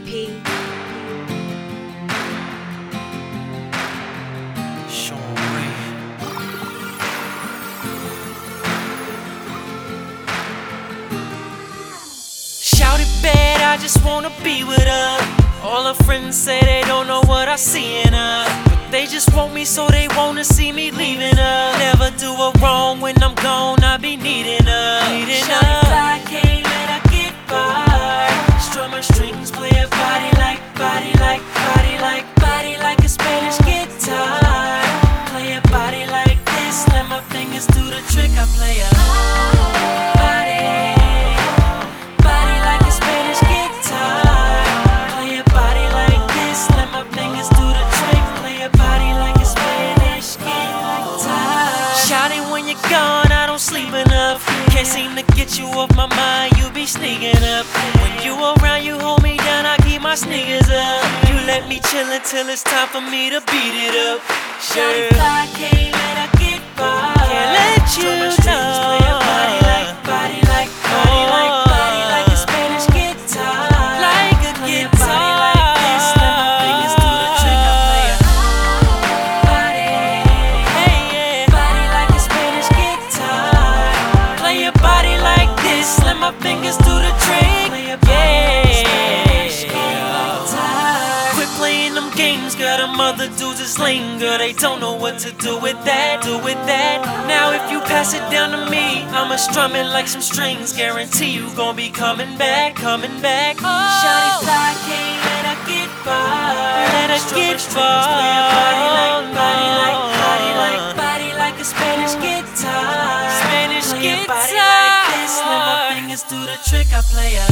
P. Sean Ray. Shout it bad, I just wanna be with her. All her friends say they don't know what I see in her, but they just want me so they wanna see me leaving her. Never do her wrong, when I'm gone I be needing her. Shawty fly, can't let her get by. Strum her strings, play her body like a Spanish guitar. Play her body like this, let my fingers do the trick. I play her body like a Spanish guitar. Play her body like this, let my fingers do the trick. Play her body like a Spanish guitar. Shawty, when you're gone, I don't sleep enough. Can't seem to get you off my mind, you be sneaking up. When you around, you hold me down, I keep my sneakers up. You let me chill until it's time for me to beat it up. Shawty fly, can't let her get by. Can't let you know. Play her body like a Spanish guitar. Like a guitar. Like this, let my fingers do the trick. I play her body like a Spanish guitar. Play your body like this, let my fingers do the trick. Quit playing them games, girl. Them other dudes is lame, girl. They don't know what to do with that. Now if you pass it down to me, I'ma strum it like some strings. Guarantee you gon' be coming back. Shawty fly, can't let her get by. Play her body like a Spanish guitar. Play her body like this, let my fingers do the trick. I play her